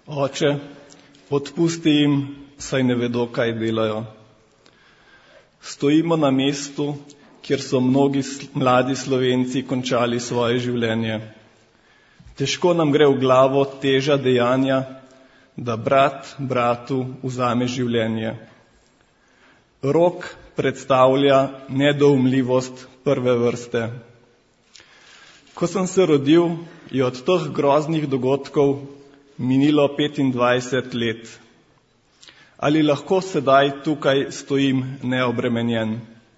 Oče, odpusti jim, saj ne vedo, kaj delajo. Stojimo na mestu, kjer so mnogi mladi Slovenci končali svoje življenje. Težko nam gre v glavo teža dejanja, da brat bratu vzame življenje. Rok predstavlja nedoumljivost prve vrste. Ko sem se rodil, je od teh groznih dogodkov minilo 25 let. Ali lahko sedaj tukaj stojim neobremenjen?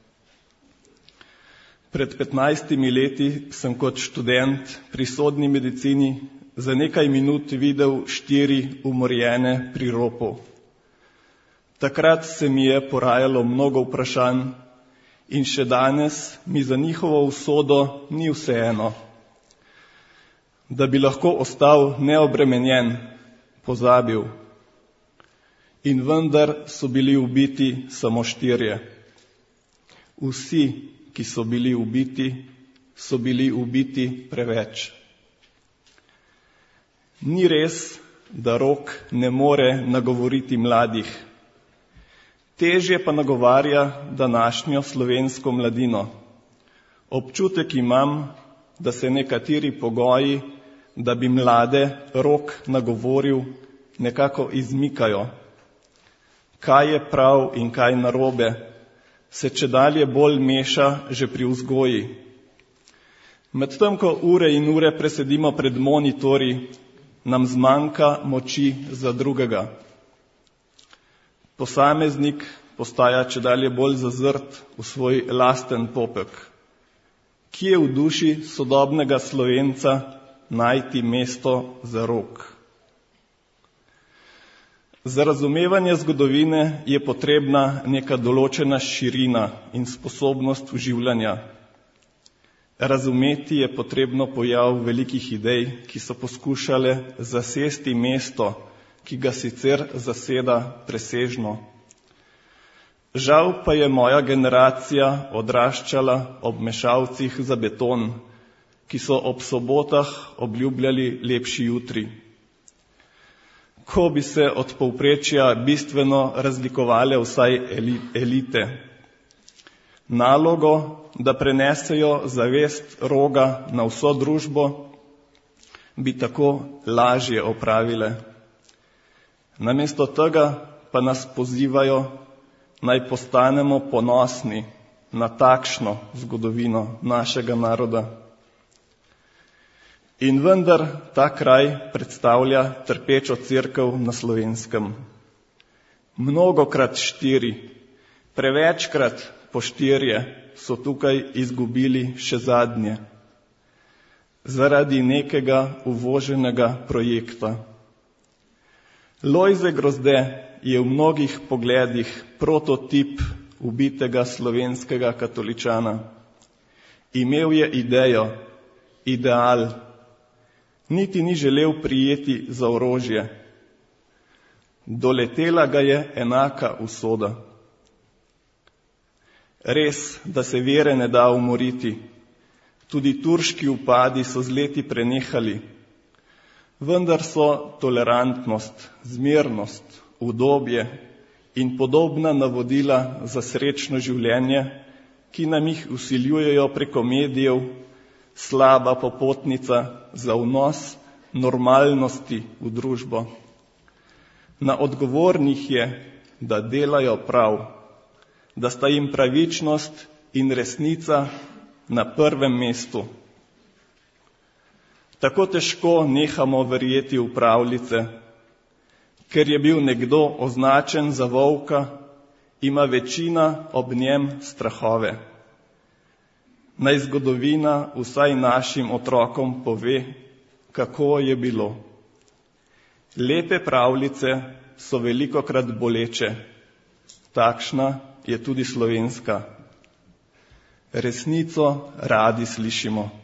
Pred 15 leti sem kot študent pri sodni medicini za nekaj minut videl 4 umorjene pri ropu. Takrat se mi je porajalo mnogo vprašanj in še danes mi za njihovo usodo ni vseeno. Da bi lahko ostal neobremenjen, pozabil. In vendar so bili ubiti samo 4. Vsi, ki so bili ubiti preveč. Ni res, da Rok ne more nagovoriti mladih. Težje pa nagovarja današnjo slovensko mladino. Občutek imam, da se nekateri pogoji, da bi mlade Rok nagovoril, nekako izmikajo. Kaj je prav in kaj narobe, se čedalje bolj meša že pri vzgoji. Medtem ko ure in ure presedimo pred monitorji, nam zmanjka moči za drugega. Posameznik postaja čedalje bolj zazrt v svoj lasten popek. Kje v duši sodobnega Slovenca najti mesto za Rok? Za razumevanje zgodovine je potrebna neka določena širina in sposobnost vživljanja. Razumeti je potrebno pojav velikih idej, ki so poskušale zasesti mesto, ki ga sicer zaseda presežno. Žal pa je moja generacija odraščala ob mešalcih za beton, ki so ob sobotah obljubljali lepši jutri. Ko bi se od povprečja bistveno razlikovale vsaj elite. Nalogo, da prenesejo zavest Roga na vso družbo, bi tako lažje opravile. Namesto tega pa nas pozivajo, naj postanemo ponosni na takšno zgodovino našega naroda. In vendar ta kraj predstavlja trpečo cerkev na Slovenskem. Mnogokrat 4, prevečkrat po 4 so tukaj izgubili še zadnje. Zaradi nekega uvoženega projekta. Lojze Grozde je v mnogih pogledih prototip ubitega slovenskega katoličana. Imel je idejo, ideal, niti ni želel prijeti za orožje. Doletela ga je enaka usoda. Res, da se vere ne da umoriti. Tudi turški upadi so z leti prenehali. Vendar so tolerantnost, zmernost, udobje in podobna navodila za srečno življenje, ki nam jih vsiljujejo preko medijev, slaba popotnica za vnos normalnosti v družbo. Na odgovornih je, da delajo prav, da sta jim pravičnost in resnica na prvem mestu. Tako težko nehamo verjeti v pravljice, ker je bil nekdo označen za volka, ima večina ob njem strahove. Naj zgodovina vsaj našim otrokom pove, kako je bilo. Lepe pravljice so velikokrat boleče, takšna je tudi slovenska. Resnico radi slišimo.